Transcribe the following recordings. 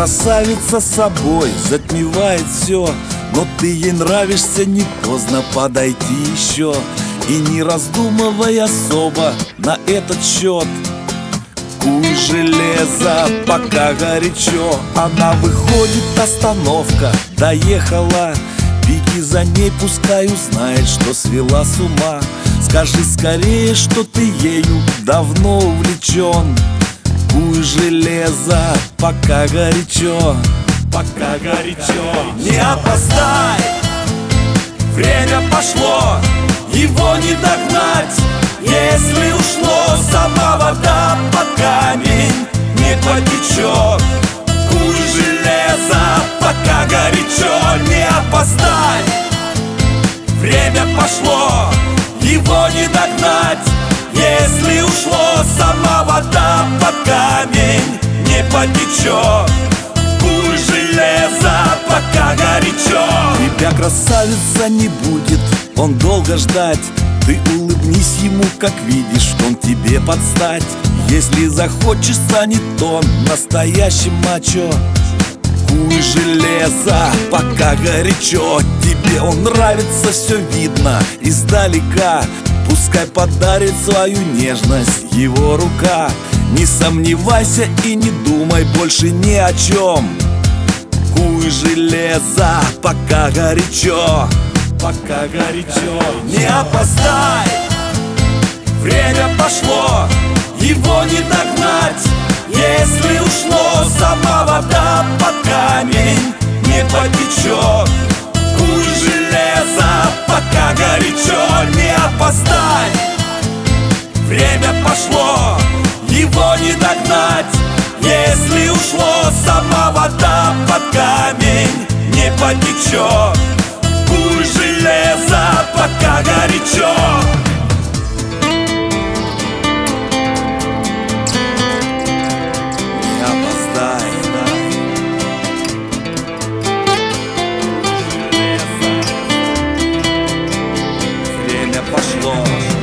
красавица собой затмевает все, но ты ей нравишься, не поздно подойти еще. И не раздумывай особо на этот счет, куй железо, пока горячо. Она выходит, остановка, доехала. Беги за ней, пускай узнает, что свела с ума. Скажи скорее, что ты ею давно увлечен. Куй железо, пока горячо, пока горячо. Не опоздай, время пошло, его не догнать. Если ушло, сама вода под камень не потечет. Куй железо, пока горячо. Не опоздай, время пошло, его не догнать. Если ушло, сама вода под камень не потечет. Куй железо, пока горячо. Тебя, красавица, не будет он долго ждать. Ты улыбнись ему, как видишь, он тебе подстать. Если захочешь, станет он настоящим мачо. Куй железо, пока горячо. Тебе он нравится, все видно издалека. Пускай подарит свою нежность его рука. Не сомневайся и не думай больше ни о чем. Куй железо, пока горячо, пока горячо. Не опоздай, время пошло, его не догнать. Если ушло, сама вода под камень не потечет. Куй железо, пока горячо. Не опоздай, время пошло, его не догнать. Если ушло, сама вода под камень не потечет. Куй железо, пока горячо. Не опоздай, время пошло.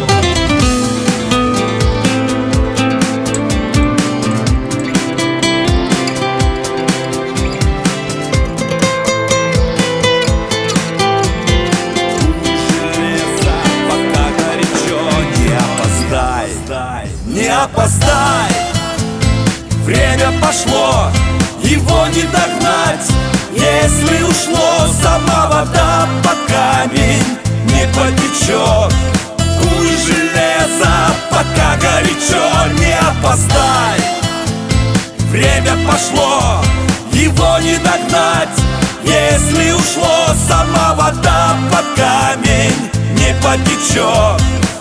Не опоздай, время пошло, его не догнать. Если ушло, сама вода под камень не потечет. Куй железо, пока горячо. Не опоздай, время пошло, его не догнать. Если ушло, сама вода под камень не потечет.